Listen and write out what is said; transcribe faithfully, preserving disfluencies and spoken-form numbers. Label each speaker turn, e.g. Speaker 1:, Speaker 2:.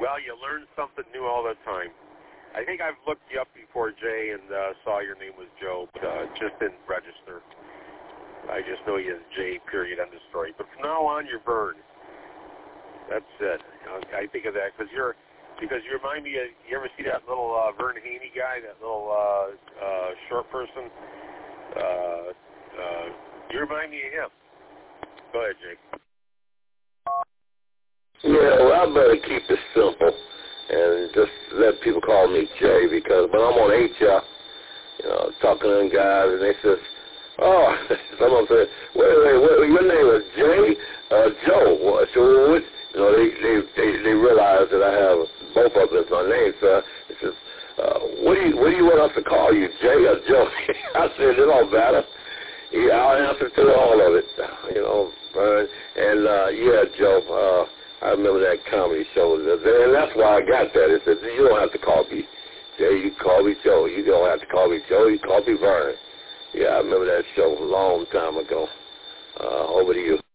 Speaker 1: Well, you learn something new all the time. I think I've looked you up before, Jay, and uh, saw your name was Joe, but uh, just didn't register. I just know you as Jay, period, end of story. But from now on, you're Vern. That's it. I think of that because you're because you remind me of, you ever see that little uh, Vern Haney guy, that little uh, uh, short person? Uh, uh, you remind me of him. Go ahead, Jake.
Speaker 2: Yeah, well, I better keep it simple and just let people call me Jay because when I'm on H R, you know, talking to them guys and they says, oh, someone said, wait, wait, wait, your name is Jay? Uh, Joe. Well, so what? You know, they, they, they, they realize that I have both of them as my name. So it says, uh, what do you, what do you want us to call you, Jay or Joe? I said, it don't matter. Yeah, I'll answer to all of it, you know. Uh, and, uh, yeah, Joe, uh, I remember that comedy show. And that's why I got that. It said, you don't have to call me Jay. You call me Joe. You don't have to call me Joe. You call me Vern. Yeah, I remember that show a long time ago. Uh, over to you.